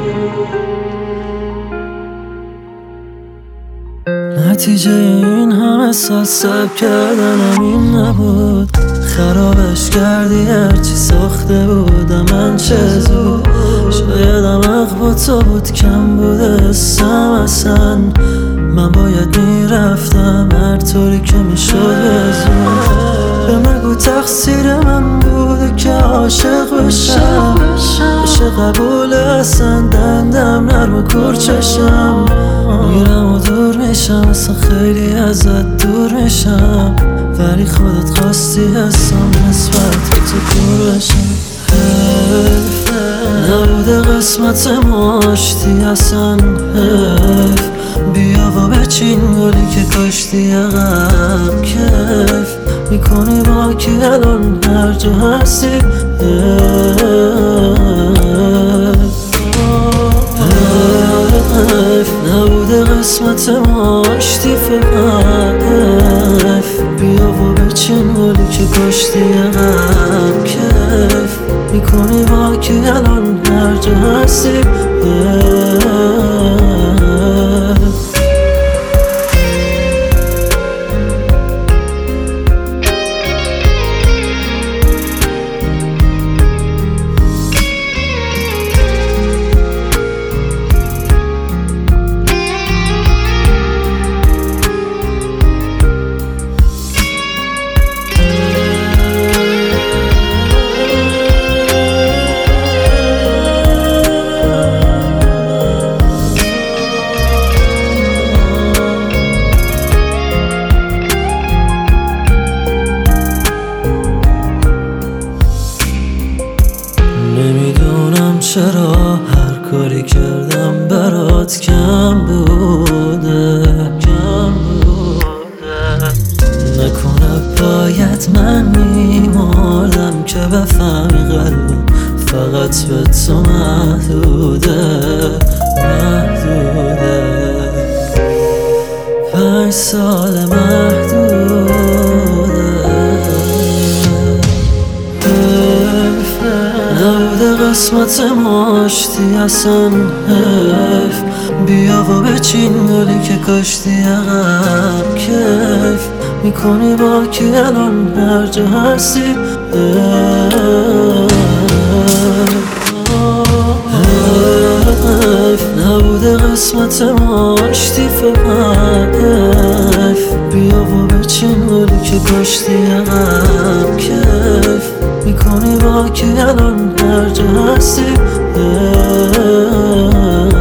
نتیجه این همه سال صبر کردنم این نبود، خرابش کردی هرچی ساخته بودم من چه زود. شایدم حق با تو بود، کم بوده حسم اصلا. من باید میرفتم هر طوری که میشد بزود. به مگو تقصیر من بوده که عاشق بشم، بشه قبول اصلا دندم نرم و کور چشم. میرم و دور میشم، اصلا خیلی ازت دور میشم، ولی خودت خواستی هستم نسبت به تو دور بشم. حیف نبوده قسمت ما آشتی اصلا، حیف بیا و بچین گلی که کاشتی عقب. کیف میکنی با کی الان هر جا هستی؟ حیف نبوده قسمت ما آشتی فقط، حیف بیا و بچین گلی که کاشتی عقب. کیف میکنی با کی الان هر جا هستی؟ نمیدونم چرا هر کاری کردم برات کم بوده. نکنه باید من میمردم که بفهمی قلبم فقط به تو محدوده. 5 سال محدوده. نبوده قسمت ما آشتی اصلا، حیف بیا و بچین گلی که کاشتی عقب. کیف میکنی با کی الان هر جا هستی؟ حیف نبوده قسمت ما آشتی فقط، حیف بیا و بچین گلی که کاشتی عقب. کیف میکنی با کی الان هر جا هستی؟